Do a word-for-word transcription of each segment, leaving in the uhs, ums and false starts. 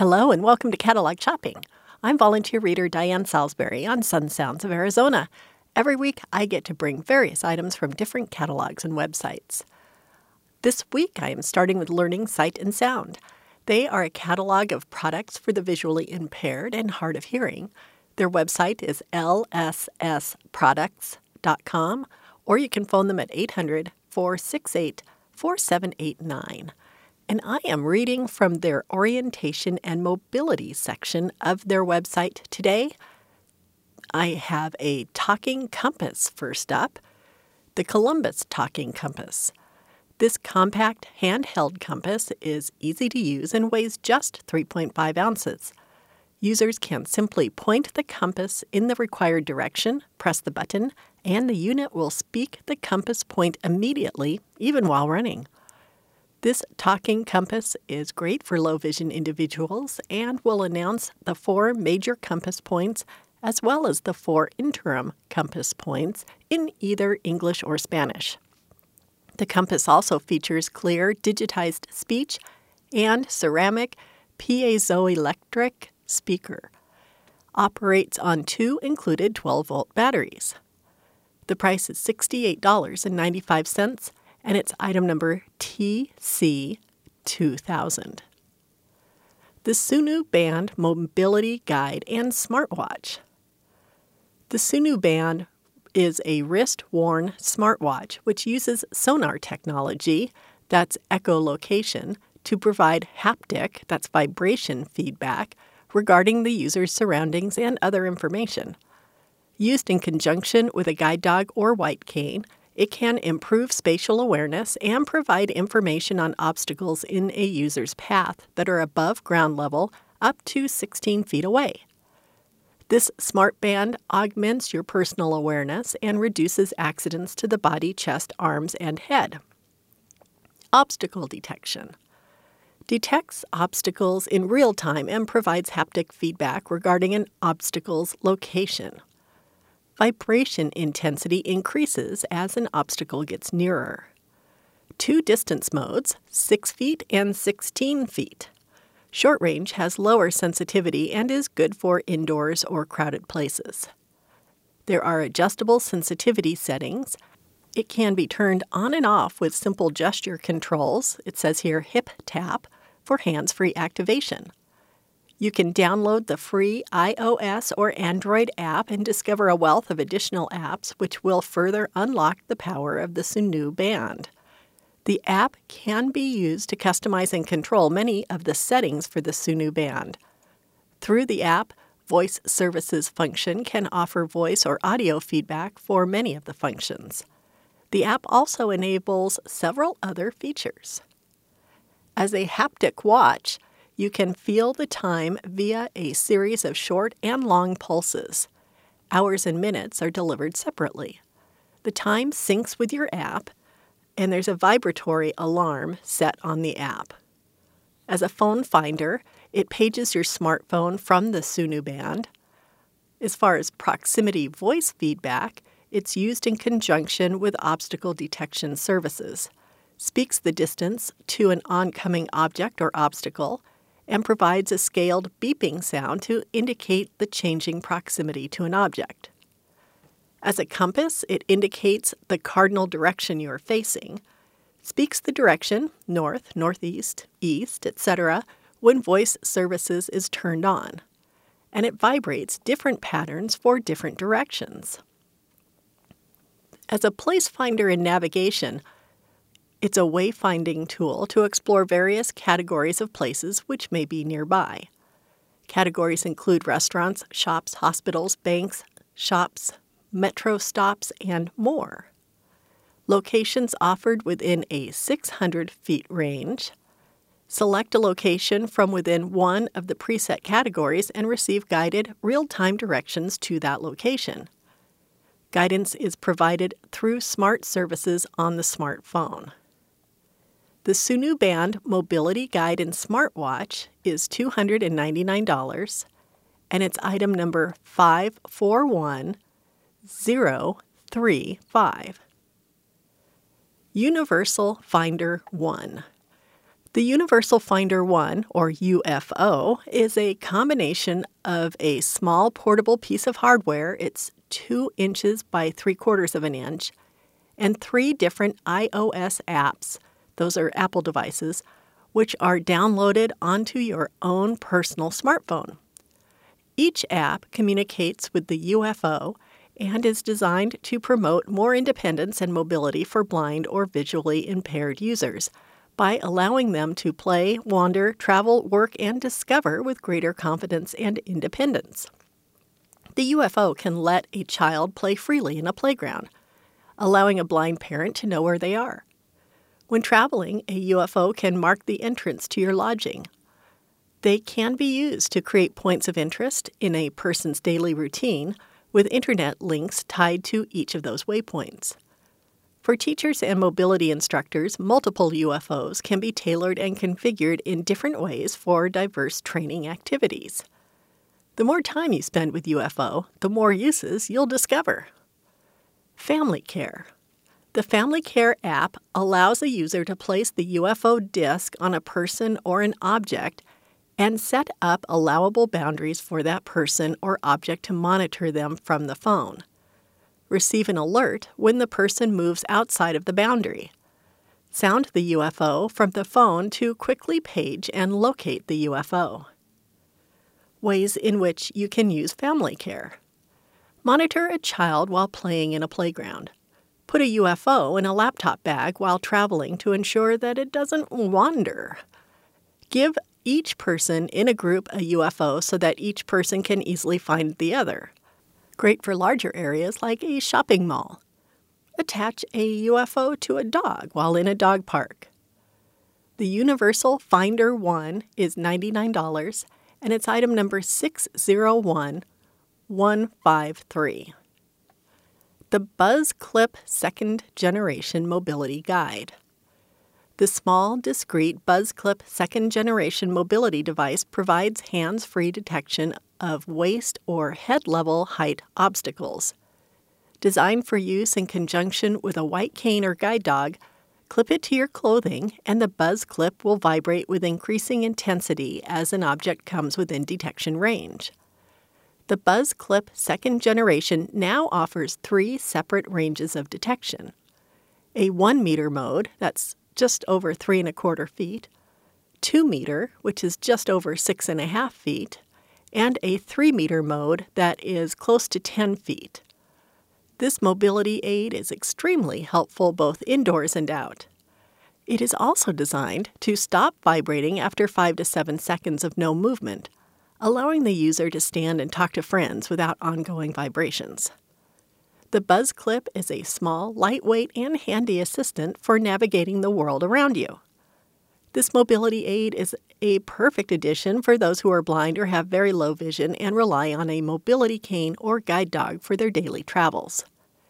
Hello and welcome to Catalog Shopping. I'm volunteer reader Diane Salisbury on Sun Sounds of Arizona. Every week I get to bring various items from different catalogs and websites. This week I am starting with Learning Sight and Sound. They are a catalog of products for the visually impaired and hard of hearing. Their website is L S S products dot com, or you can phone them at eight hundred, four six eight, four seven eight nine. And I am reading from their orientation and mobility section of their website today. I have a talking compass first up, the Columbus Talking Compass. This compact handheld compass is easy to use and weighs just three point five ounces. Users can simply point the compass in the required direction, press the button, and the unit will speak the compass point immediately, even while running. This talking compass is great for low vision individuals and will announce the four major compass points as well as the four interim compass points in either English or Spanish. The compass also features clear digitized speech and ceramic piezoelectric speaker. Operates on two included twelve-volt batteries. The price is sixty-eight dollars and ninety-five cents, and it's item number T C two thousand. The Sunu Band Mobility Guide and Smartwatch. The Sunu Band is a wrist-worn smartwatch which uses sonar technology, that's echolocation, to provide haptic, that's vibration feedback, regarding the user's surroundings and other information. Used in conjunction with a guide dog or white cane, it can improve spatial awareness and provide information on obstacles in a user's path that are above ground level up to sixteen feet away. This smart band augments your personal awareness and reduces accidents to the body, chest, arms, and head. Obstacle detection. Detects obstacles in real time and provides haptic feedback regarding an obstacle's location. Vibration intensity increases as an obstacle gets nearer. Two distance modes, six feet and sixteen feet. Short range has lower sensitivity and is good for indoors or crowded places. There are adjustable sensitivity settings. It can be turned on and off with simple gesture controls. It says here hip tap for hands-free activation. You can download the free iOS or Android app and discover a wealth of additional apps which will further unlock the power of the Sunu Band. The app can be used to customize and control many of the settings for the Sunu Band. Through the app, Voice Services function can offer voice or audio feedback for many of the functions. The app also enables several other features. As a haptic watch, you can feel the time via a series of short and long pulses. Hours and minutes are delivered separately. The time syncs with your app, and there's a vibratory alarm set on the app. As a phone finder, it pages your smartphone from the Sunu Band. As far as proximity voice feedback, it's used in conjunction with obstacle detection services, speaks the distance to an oncoming object or obstacle, and provides a scaled beeping sound to indicate the changing proximity to an object. As a compass, it indicates the cardinal direction you are facing, speaks the direction, north, northeast, east, et cetera, when voice services is turned on, and it vibrates different patterns for different directions. As a place finder in navigation, it's a wayfinding tool to explore various categories of places which may be nearby. Categories include restaurants, shops, hospitals, banks, shops, metro stops, and more. Locations offered within a six hundred feet range. Select a location from within one of the preset categories and receive guided, real-time directions to that location. Guidance is provided through smart services on the smartphone. The Sunu Band Mobility Guide and Smartwatch is two hundred ninety-nine dollars, and it's item number five four one zero three five. Universal Finder one. The Universal Finder one, or U F O, is a combination of a small portable piece of hardware, it's two inches by three quarters of an inch, and three different iOS apps, those are Apple devices, which are downloaded onto your own personal smartphone. Each app communicates with the U F O and is designed to promote more independence and mobility for blind or visually impaired users by allowing them to play, wander, travel, work, and discover with greater confidence and independence. The U F O can let a child play freely in a playground, allowing a blind parent to know where they are. When traveling, a U F O can mark the entrance to your lodging. They can be used to create points of interest in a person's daily routine with internet links tied to each of those waypoints. For teachers and mobility instructors, multiple U F Os can be tailored and configured in different ways for diverse training activities. The more time you spend with U F O, the more uses you'll discover. Family Care. The Family Care app allows a user to place the U F O disc on a person or an object and set up allowable boundaries for that person or object to monitor them from the phone. Receive an alert when the person moves outside of the boundary. Sound the U F O from the phone to quickly page and locate the U F O. Ways in which you can use Family Care. Monitor a child while playing in a playground. Put a U F O in a laptop bag while traveling to ensure that it doesn't wander. Give each person in a group a U F O so that each person can easily find the other. Great for larger areas like a shopping mall. Attach a U F O to a dog while in a dog park. The Universal Finder one is ninety-nine dollars and it's item number six zero one one five three. The BuzzClip Second Generation Mobility Guide. The small, discreet BuzzClip Second Generation mobility device provides hands-free detection of waist or head-level height obstacles. Designed for use in conjunction with a white cane or guide dog, clip it to your clothing and the BuzzClip will vibrate with increasing intensity as an object comes within detection range. The BuzzClip Second Generation now offers three separate ranges of detection. A one-meter mode, that's just over three and a quarter feet, two meter, which is just over six and a half feet, and a three meter mode that is close to ten feet. This mobility aid is extremely helpful both indoors and out. It is also designed to stop vibrating after five to seven seconds of no movement, allowing the user to stand and talk to friends without ongoing vibrations. The BuzzClip is a small, lightweight, and handy assistant for navigating the world around you. This mobility aid is a perfect addition for those who are blind or have very low vision and rely on a mobility cane or guide dog for their daily travels.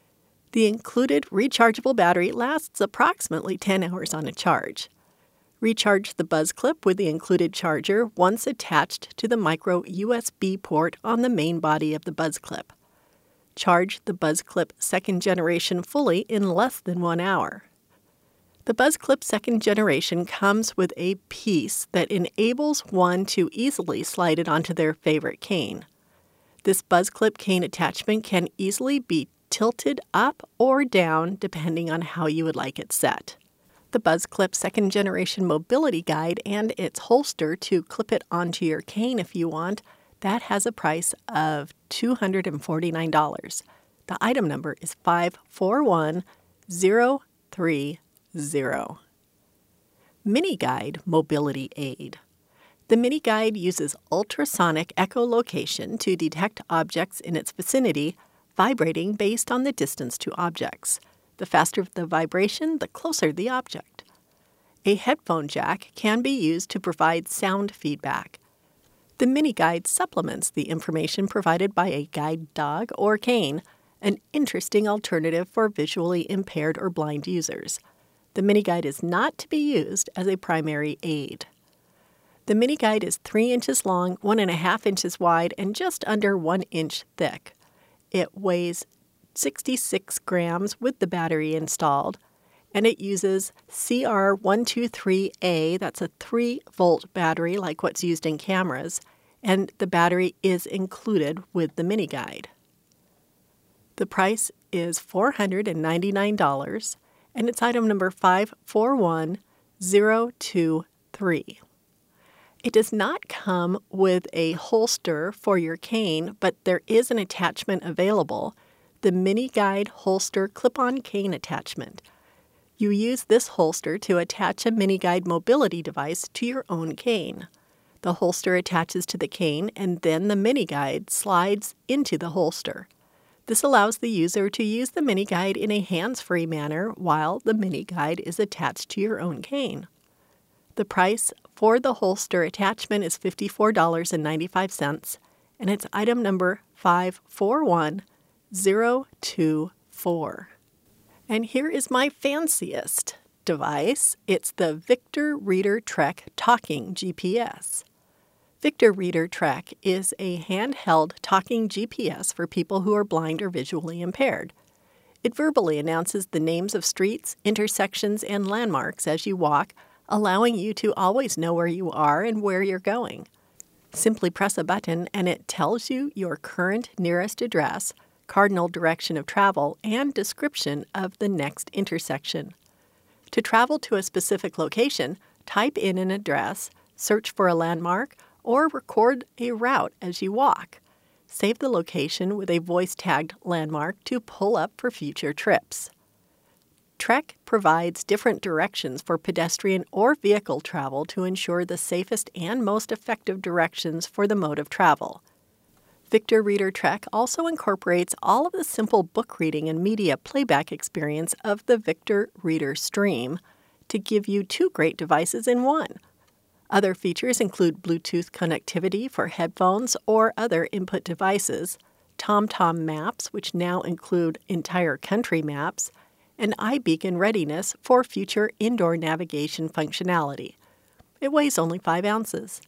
The included rechargeable battery lasts approximately ten hours on a charge. Recharge the BuzzClip with the included charger once attached to the micro U S B port on the main body of the BuzzClip. Charge the BuzzClip Second Generation fully in less than one hour. The BuzzClip Second Generation comes with a piece that enables one to easily slide it onto their favorite cane. This BuzzClip cane attachment can easily be tilted up or down depending on how you would like it set. The BuzzClip Second Generation Mobility Guide and its holster to clip it onto your cane if you want, that has a price of two hundred forty-nine dollars. The item number is five four one zero three zero. Mini Guide Mobility Aid. The Mini Guide uses ultrasonic echolocation to detect objects in its vicinity, vibrating based on the distance to objects. The faster the vibration, the closer the object. A headphone jack can be used to provide sound feedback. The Mini Guide supplements the information provided by a guide dog or cane, an interesting alternative for visually impaired or blind users. The Mini Guide is not to be used as a primary aid. The Mini Guide is three inches long, one and a half inches wide, and just under one inch thick. It weighs sixty-six grams with the battery installed, and it uses C R one two three A. That's a three volt battery like what's used in cameras, and the battery is included with the mini guide. The price is four hundred ninety-nine dollars, and it's item number five four one zero two three. It does not come with a holster for your cane, but there is an attachment available, the Mini Guide Holster Clip-On Cane Attachment. You use this holster to attach a Mini Guide mobility device to your own cane. The holster attaches to the cane, and then the Mini Guide slides into the holster. This allows the user to use the Mini Guide in a hands-free manner while the Mini Guide is attached to your own cane. The price for the holster attachment is fifty-four dollars and ninety-five cents, and it's item number five four one zero two four. And here is my fanciest device. It's the Victor Reader Trek Talking G P S. Victor Reader Trek is a handheld talking G P S for people who are blind or visually impaired. It verbally announces the names of streets, intersections, and landmarks as you walk, allowing you to always know where you are and where you're going. Simply press a button and it tells you your current nearest address, cardinal direction of travel, and description of the next intersection. To travel to a specific location, type in an address, search for a landmark, or record a route as you walk. Save the location with a voice-tagged landmark to pull up for future trips. Trek provides different directions for pedestrian or vehicle travel to ensure the safest and most effective directions for the mode of travel. Victor Reader Trek also incorporates all of the simple book reading and media playback experience of the Victor Reader Stream to give you two great devices in one. Other features include Bluetooth connectivity for headphones or other input devices, TomTom maps, which now include entire country maps, and iBeacon readiness for future indoor navigation functionality. It weighs only five ounces.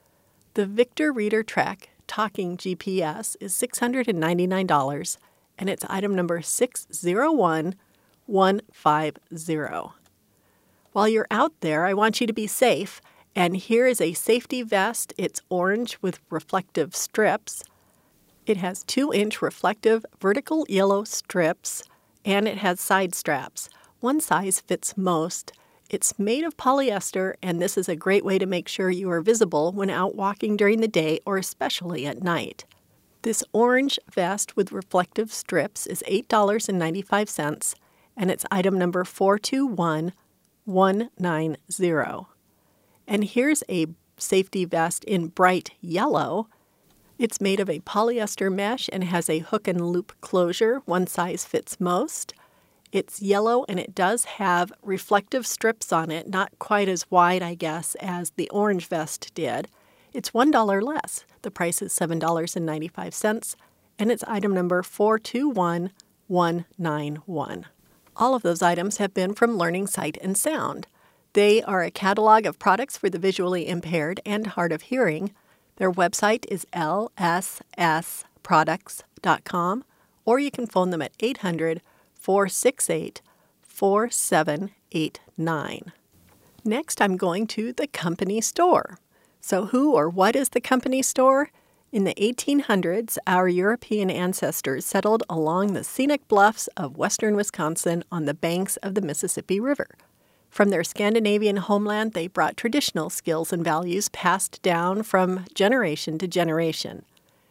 The Victor Reader Trek Talking G P S is six hundred ninety-nine dollars, and it's item number six zero one one five zero. While you're out there, I want you to be safe, and here is a safety vest. It's orange with reflective strips. It has two-inch reflective vertical yellow strips, and it has side straps. One size fits most. It's made of polyester, and this is a great way to make sure you are visible when out walking during the day or especially at night. This orange vest with reflective strips is eight dollars and ninety-five cents, and it's item number four two one one nine zero. And here's a safety vest in bright yellow. It's made of a polyester mesh and has a hook and loop closure. One size fits most. It's yellow, and it does have reflective strips on it, not quite as wide, I guess, as the orange vest did. It's one dollar less. The price is seven dollars and ninety-five cents, and it's item number four two one one nine one. All of those items have been from Learning Sight and Sound. They are a catalog of products for the visually impaired and hard of hearing. Their website is L S S products dot com, or you can phone them at eight hundred, four six eight, four seven eight nine. Next, I'm going to the company store. So who or what is the company store? In the eighteen hundreds, our European ancestors settled along the scenic bluffs of western Wisconsin on the banks of the Mississippi River. From their Scandinavian homeland, they brought traditional skills and values passed down from generation to generation.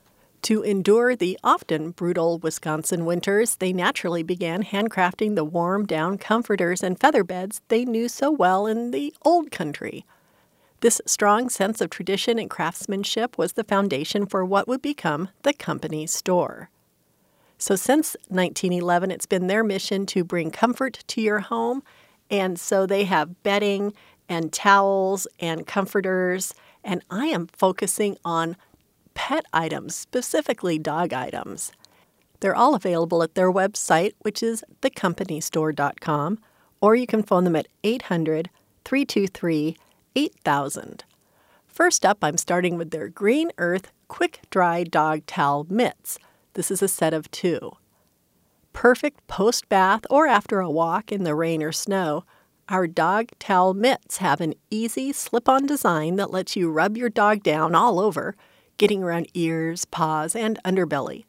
To endure the often brutal Wisconsin winters, they naturally began handcrafting the warm down comforters and feather beds they knew so well in the old country. This strong sense of tradition and craftsmanship was the foundation for what would become the company store. So since nineteen eleven, it's been their mission to bring comfort to your home. And so they have bedding and towels and comforters, and I am focusing on pet items, specifically dog items. They're all available at their website, which is the company store dot com, or you can phone them at eight hundred, three two three, eight thousand. First up, I'm starting with their Green Earth Quick Dry Dog Towel Mitts. This is a set of two. Perfect post-bath or after a walk in the rain or snow, our dog towel mitts have an easy slip-on design that lets you rub your dog down all over, getting around ears, paws, and underbelly.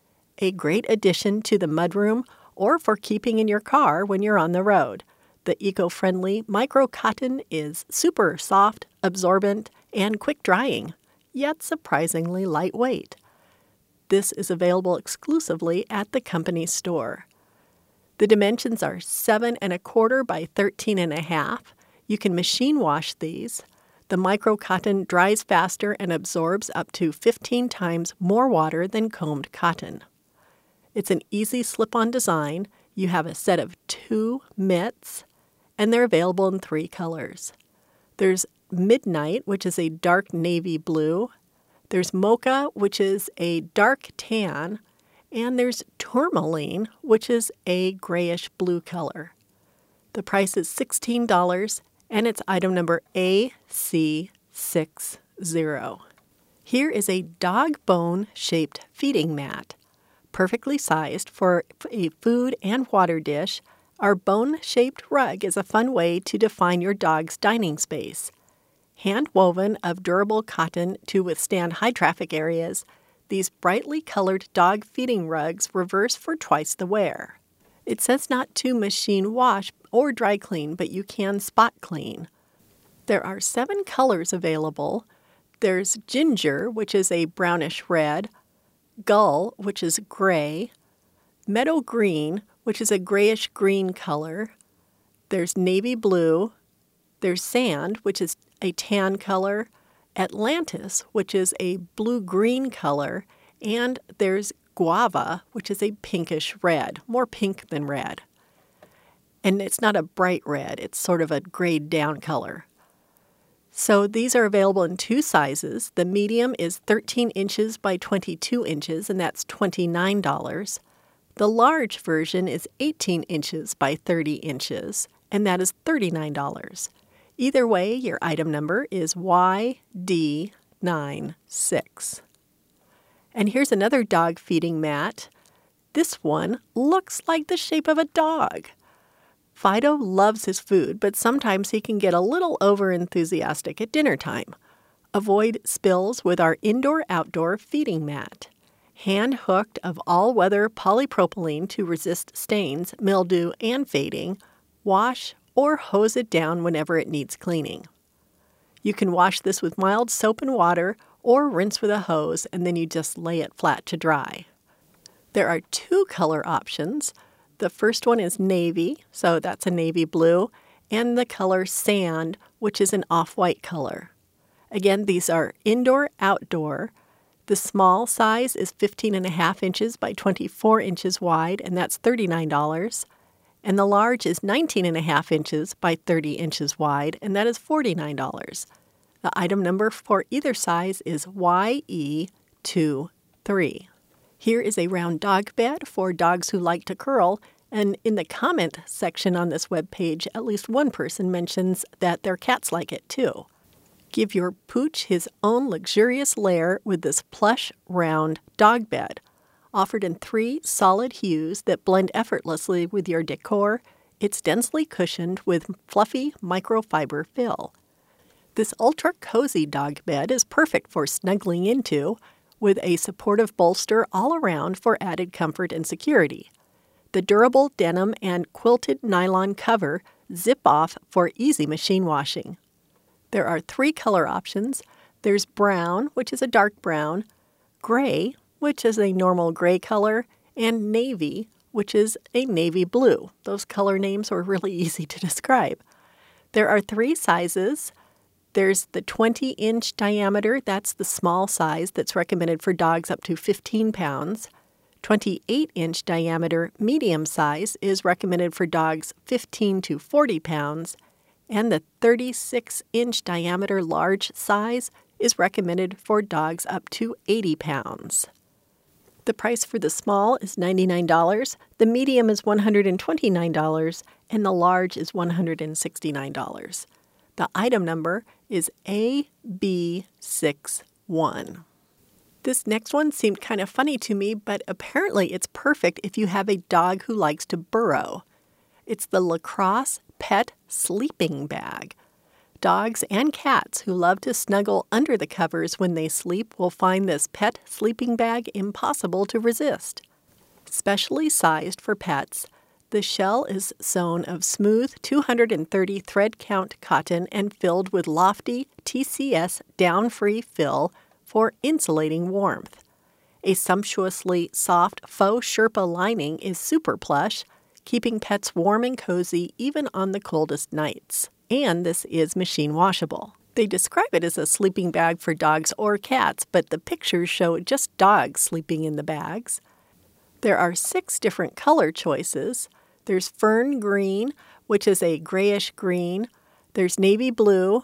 A great addition to the mudroom or for keeping in your car when you're on the road. The eco-friendly micro cotton is super soft, absorbent, and quick-drying, yet surprisingly lightweight. This is available exclusively at the company store. The dimensions are seven and a quarter by thirteen and a half. You can machine wash these. The micro cotton dries faster and absorbs up to fifteen times more water than combed cotton. It's an easy slip-on design. You have a set of two mitts, and they're available in three colors. There's Midnight, which is a dark navy blue. There's Mocha, which is a dark tan. And there's Tourmaline, which is a grayish blue color. The price is sixteen dollars, and it's item number A C six zero. Here is a dog bone-shaped feeding mat. Perfectly sized for a food and water dish, our bone-shaped rug is a fun way to define your dog's dining space. Hand-woven of durable cotton to withstand high traffic areas, these brightly colored dog feeding rugs reverse for twice the wear. It says not to machine wash or dry clean, but you can spot clean. There are seven colors available. There's Ginger, which is a brownish red, Gull, which is gray, Meadow Green, which is a grayish green color. There's Navy Blue. There's Sand, which is a tan color, Atlantis, which is a blue-green color, and there's Guava, which is a pinkish red, more pink than red. And it's not a bright red, it's sort of a grayed down color. So these are available in two sizes. The medium is thirteen inches by twenty-two inches, and that's twenty-nine dollars. The large version is eighteen inches by thirty inches, and that is thirty-nine dollars. Either way, your item number is Y D ninety-six. And here's another dog feeding mat. This one looks like the shape of a dog. Fido loves his food, but sometimes he can get a little over-enthusiastic at dinner time. Avoid spills with our indoor-outdoor feeding mat. Hand-hooked of all-weather polypropylene to resist stains, mildew, and fading. Wash or hose it down whenever it needs cleaning. You can wash this with mild soap and water or rinse with a hose, and then you just lay it flat to dry. There are two color options. The first one is navy, so that's a navy blue, and the color sand, which is an off-white color. Again, these are indoor-outdoor. The small size is fifteen and a half inches by twenty-four inches wide, and that's thirty-nine dollars. And the large is nineteen and a half inches by thirty inches wide, and that is forty-nine dollars. The item number for either size is Y E twenty-three. Here is a round dog bed for dogs who like to curl, and in the comment section on this webpage, at least one person mentions that their cats like it too. Give your pooch his own luxurious lair with this plush, round dog bed. Offered in three solid hues that blend effortlessly with your decor, it's densely cushioned with fluffy microfiber fill. This ultra-cozy dog bed is perfect for snuggling into, with a supportive bolster all around for added comfort and security. The durable denim and quilted nylon cover zip off for easy machine washing. There are three color options. There's brown, which is a dark brown, gray, which is a normal gray color, and navy, which is a navy blue. Those color names were really easy to describe. There are three sizes. There's the twenty-inch diameter. That's the small size that's recommended for dogs up to fifteen pounds. twenty-eight-inch diameter medium size is recommended for dogs fifteen to forty pounds. And the thirty-six-inch diameter large size is recommended for dogs up to eighty pounds. The price for the small is ninety-nine dollars, the medium is one hundred twenty-nine dollars, and the large is one hundred sixty-nine dollars. The item number is A B sixty-one. This next one seemed kind of funny to me, but apparently it's perfect if you have a dog who likes to burrow. It's the Lacrosse Pet Sleeping Bag. Dogs and cats who love to snuggle under the covers when they sleep will find this pet sleeping bag impossible to resist. Specially sized for pets, the shell is sewn of smooth two hundred thirty thread count cotton and filled with lofty T C S down-free fill for insulating warmth. A sumptuously soft faux Sherpa lining is super plush, keeping pets warm and cozy even on the coldest nights. And this is machine washable. They describe it as a sleeping bag for dogs or cats, but the pictures show just dogs sleeping in the bags. There are six different color choices. There's fern green, which is a grayish green. There's navy blue.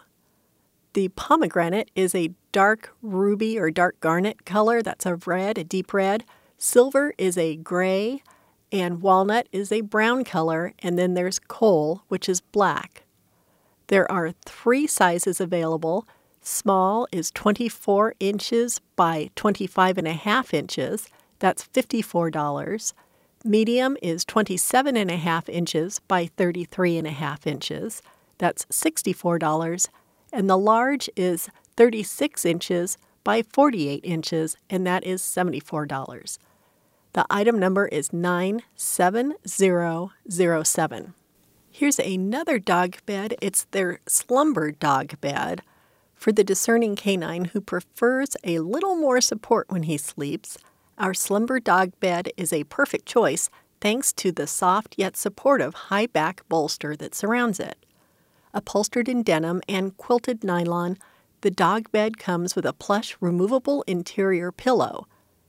The pomegranate is a dark ruby or dark garnet color. That's a red, a deep red. Silver is a gray, and walnut is a brown color. And then there's coal, which is black. There are three sizes available. Small is twenty-four inches by twenty-five and a half inches. That's fifty-four dollars. Medium is twenty-seven and a half inches by thirty-three and a half inches. That's sixty-four dollars. And the large is thirty-six inches by forty-eight inches, and that is seventy-four dollars. The item number is nine seven zero zero seven. Here's another dog bed. It's their Slumber Dog Bed. For the discerning canine who prefers a little more support when he sleeps, our Slumber Dog Bed is a perfect choice thanks to the soft yet supportive high back bolster that surrounds it. Upholstered in denim and quilted nylon, the dog bed comes with a plush removable interior pillow.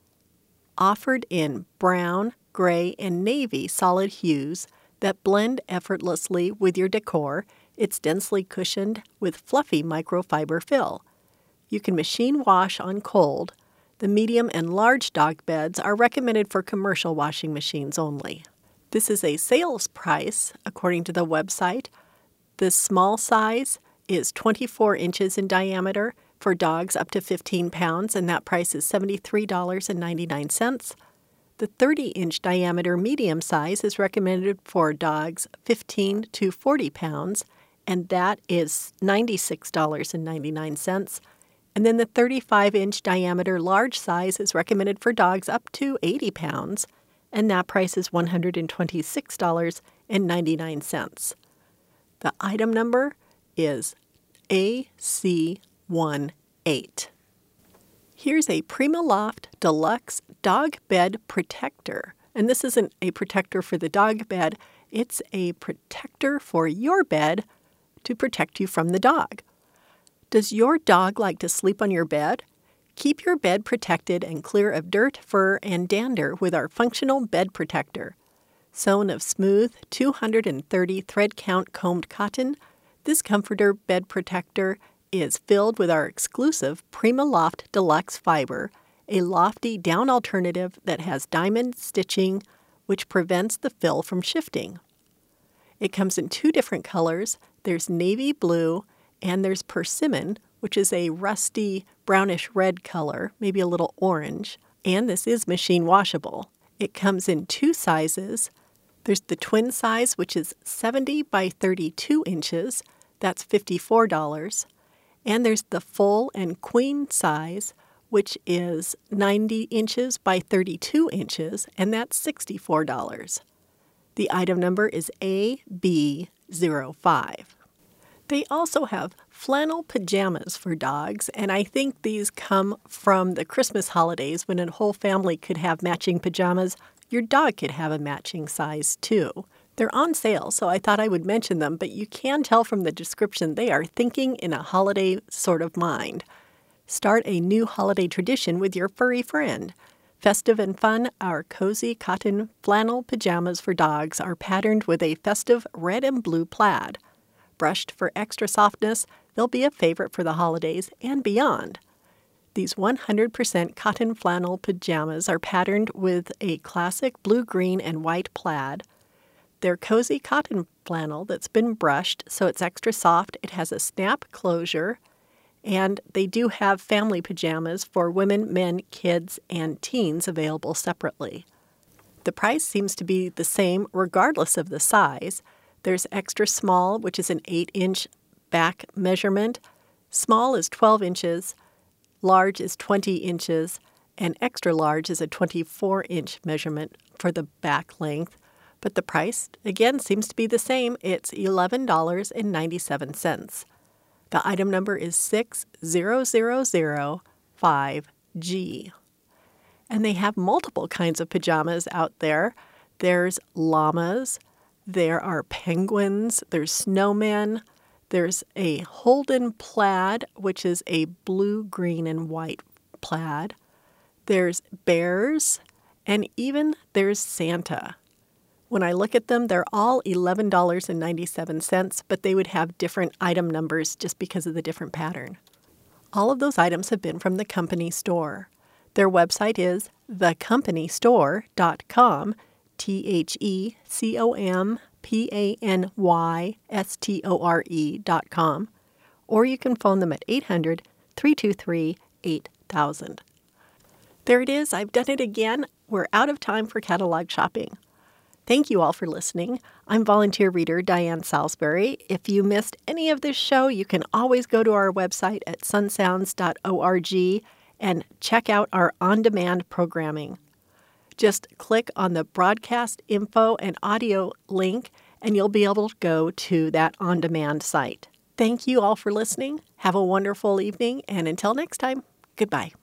Offered in brown, gray, and navy solid hues that blend effortlessly with your decor, it's densely cushioned with fluffy microfiber fill. You can machine wash on cold. The medium and large dog beds are recommended for commercial washing machines only. This is a sales price, according to the website. The small size is twenty-four inches in diameter for dogs up to fifteen pounds, and that price is seventy-three dollars and ninety-nine cents. The thirty-inch diameter medium size is recommended for dogs fifteen to forty pounds, and that is ninety-six dollars and ninety-nine cents. And then the thirty-five-inch diameter large size is recommended for dogs up to eighty pounds, and that price is one hundred twenty-six dollars and ninety-nine cents. The item number is A C eighteen. Here's a PrimaLoft Deluxe Dog Bed Protector. And this isn't a protector for the dog bed. It's a protector for your bed to protect you from the dog. Does your dog like to sleep on your bed? Keep your bed protected and clear of dirt, fur, and dander with our functional bed protector. Sewn of smooth two hundred thirty thread count combed cotton, this comforter bed protector is filled with our exclusive PrimaLoft Deluxe fiber, a lofty down alternative that has diamond stitching which prevents the fill from shifting. It comes in two different colors. There's navy blue and there's persimmon, which is a rusty brownish red color, maybe a little orange, and this is machine washable. It comes in two sizes. There's the twin size, which is seventy by thirty-two inches. That's fifty-four dollars. And there's the full and queen size, which is ninety inches by thirty-two inches, and that's sixty-four dollars. The item number is A B zero five. They also have flannel pajamas for dogs, and I think these come from the Christmas holidays when a whole family could have matching pajamas. Your dog could have a matching size, too. They're on sale, so I thought I would mention them, but you can tell from the description they are thinking in a holiday sort of mind. Start a new holiday tradition with your furry friend. Festive and fun, our cozy cotton flannel pajamas for dogs are patterned with a festive red and blue plaid. Brushed for extra softness, they'll be a favorite for the holidays and beyond. These one hundred percent cotton flannel pajamas are patterned with a classic blue, green, and white plaid. They're cozy cotton flannel that's been brushed so it's extra soft. It has a snap closure, And they do have family pajamas for women, men, kids, and teens available separately. The price seems to be the same regardless of the size. There's extra small, which is an eight inch back measurement. Small is twelve inches. Large is twenty inches. And extra large is a twenty-four inch measurement for the back length. But the price, again, seems to be the same. It's eleven dollars and ninety-seven cents. The item number is six zero zero zero five G. And they have multiple kinds of pajamas out there. There's llamas, there are penguins, there's snowmen, there's a Holden plaid, which is a blue, green, and white plaid. There's bears, and even there's Santa. When I look at them, they're all eleven dollars and ninety-seven cents, but they would have different item numbers just because of the different pattern. All of those items have been from the company store. Their website is the company store dot com, T H E C O M P A N Y S T O R E dot com, or you can phone them at eight hundred, three two three, eight thousand. There it is. I've done it again. We're out of time for catalog shopping. Thank you all for listening. I'm volunteer reader Diane Salisbury. If you missed any of this show, you can always go to our website at sun sounds dot org and check out our on-demand programming. Just click on the broadcast info and audio link, and you'll be able to go to that on-demand site. Thank you all for listening. Have a wonderful evening, and until next time, goodbye.